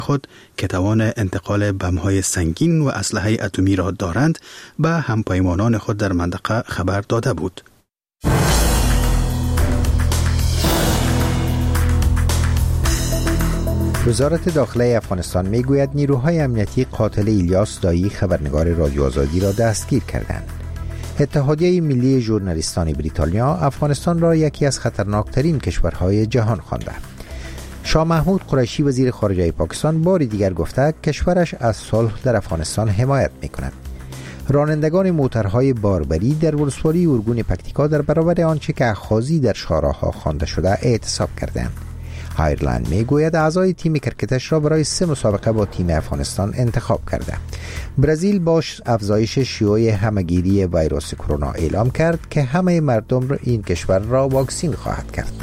خود که توان انتقال بم‌های سنگین و اسلحه اتمی را دارند به همپیمانان خود در منطقه خبر داده بود. وزارت داخله افغانستان میگوید نیروهای امنیتی قاتل ایلیاس دایی خبرنگار رادیو آزادی را دستگیر کردند. اتحادیه ملی ژورنالیستان بریتانیا افغانستان را یکی از خطرناکترین کشورهای جهان خوانده. شاه محمود قریشی وزیر خارجه پاکستان باری دیگر گفته کشورش از صلح در افغانستان حمایت میکند. رانندگان موترهای باربری در ولسوالی اورگون پکتیکا در برابر آنچه که اخاذی در شاهراه‌ها خوانده شده اعتصاب کردند. آیرلند میگوید اعضای تیم کرکتش را برای 3 مسابقه با تیم افغانستان انتخاب کرده. برزیل با افزایش شیوع همهگیری ویروس کرونا اعلام کرد که همه مردم این کشور را واکسین خواهد کرد.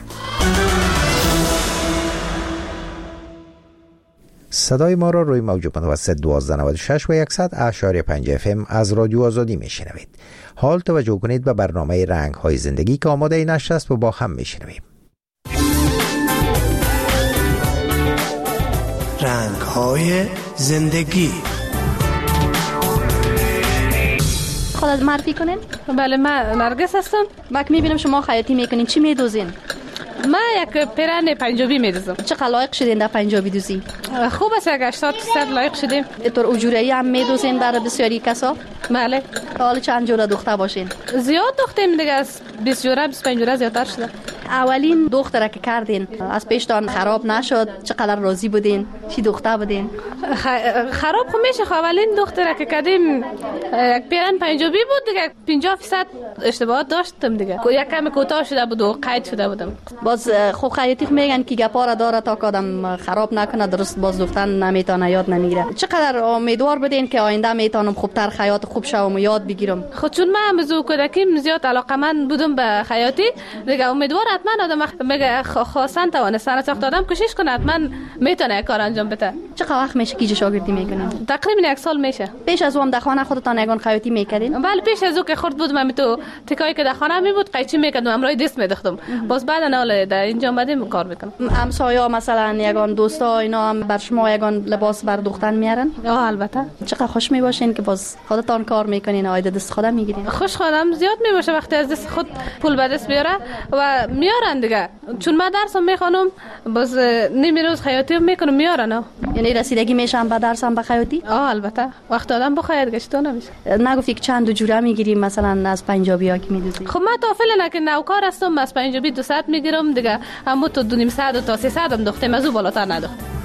صدای ما را روی موج متوسط 1296 و 100.5 FM از رادیو آزادی میشنوید. حال توجه کنید به برنامه رنگ های زندگی که آماده نشر است و با هم میشنویم. رنگ های زندگی. خودت معرفی کنین؟ بله، من نرگس هستم. بک میبینم شما خیاطی میکنین. چی میدوزین؟ من یک پیرن پنجابی میدوزم. چقدر لایق شدین در پنجابی دوزی؟ خوب است، 80% لایق شدیم. اینطور اجورایی هم میدوزین برای بسیاری کسا؟ بله. حالا چند جوره دختر باشین؟ زیاد دختیم دیگه، از 20 جوره 25 جوره زیادتر شده. اولین دختره که کردین از پیشتان خراب نشد؟ چقدر راضی بودین؟ چی دختر بودین؟ خراب خو میشه. اولین دختره که کردیم یک پیرن پنجابی بود دیگه، 50% اشتباهات داشتم دیگه. یک کم کوتاه شده بود و قید شده بودم. باز خوب خیاطی میگن که گپا داره تا کادم خراب نکنه، درست باز دفتن نمیتونه، یاد نمیگیره. چقدر امیدوار بودین که آینده میتونم خوبتر خیاط خوب شوم و یاد بگیرم؟ خود چون من از کودکیم زیاد علاقه‌مند بودم به خیاطی دیگه، امیدوار حتما آدم میگه خواستن توانستن ساخت آدم کوشش کنه حتما میتونه کار انجام بده. چقدر وقت میشه که شاگردی میکنین؟ تقریبا 1 سال میشه. پیش از اون در خانه خودتان یگان خیاطی میکردین؟ بله، پیش از اون که خرد بودم من تو تکایی که در خانه می بود قیچی میکردم، امروی دست میدختم. باز بعد نه در اینجا اومدیم کار میکنم. همسایا مثلا یگان دوستا اینا هم بر شما یگان لباس بر دوختن میارن؟ البته. چقدر خوش میباشین که باز خودتان کار میکنین، آید دست خودم میگیرین؟ خوش خودم زیاد میباشه وقتی از دست خود پول به دست بیاره و میارن دیگه. چون من درسم میخونم باز نیم روز خیاطی میکنم میارن. یعنی رسیدگی میشم به درسم به خیاطی؟ البته. وقت آدم بخواد گشتو نمیشه. نگفتی که چند جوره میگیریم مثلا از پنجابی‌ها که میدوزی؟ خب من تا فعلا که نوکار هستم، از پنجابی 200 میگیرم دیگه، همو تو 200 تا 300 هم دختم، از او بالاتر ندختم.